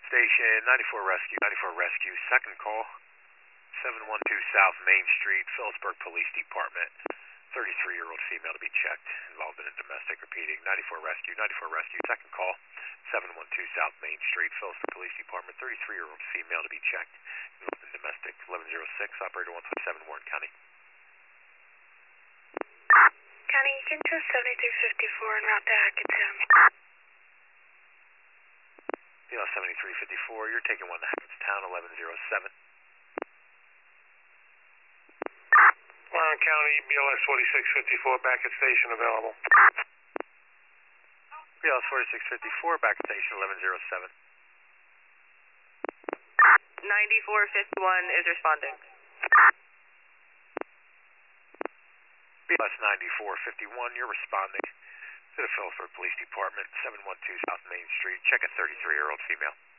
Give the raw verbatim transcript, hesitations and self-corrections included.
station, ninety-four Rescue, ninety-four Rescue, second call, seven one two South Main Street, Phillipsburg Police Department. thirty-three-year-old female to be checked, involved in a domestic. Repeating, ninety-four Rescue, ninety-four Rescue, second call, seven one two South Main Street, Phillipsburg Police Department. thirty-three-year-old female to be checked, involved in domestic. eleven oh six, operator one five seven, Warren County. County, you can just seventy-three fifty-four and route to Hackettstown. B L seventy-three fifty-four, you're taking one to Hackettstown, eleven oh seven. Warren County, B L S forty-six fifty-four, back at station available. B L S forty-six fifty-four, back at station, eleven oh seven. ninety-four fifty-one is responding. B L S ninety-four fifty-one, you're responding to the Phillipsburg Police Department, seven one two South Main Street. Check a thirty-three-year-old female.